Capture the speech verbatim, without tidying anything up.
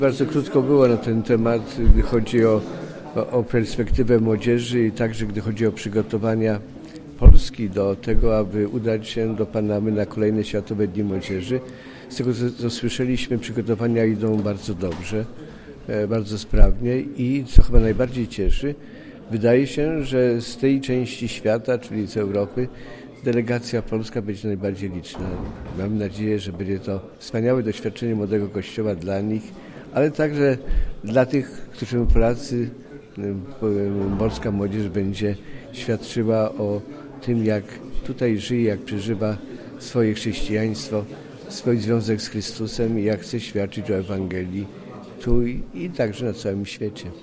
Bardzo krótko było na ten temat, gdy chodzi o, o, o perspektywę młodzieży i także gdy chodzi o przygotowania Polski do tego, aby udać się do Panamy na kolejne Światowe Dni Młodzieży. Z tego co słyszeliśmy, przygotowania idą bardzo dobrze, bardzo sprawnie i co chyba najbardziej cieszy, wydaje się, że z tej części świata, czyli z Europy, delegacja polska będzie najbardziej liczna. Mam nadzieję, że będzie to wspaniałe doświadczenie młodego Kościoła dla nich, ale także dla tych, którym Polacy, polska młodzież będzie świadczyła o tym, jak tutaj żyje, jak przeżywa swoje chrześcijaństwo, swój związek z Chrystusem i jak chce świadczyć o Ewangelii tu i, i także na całym świecie.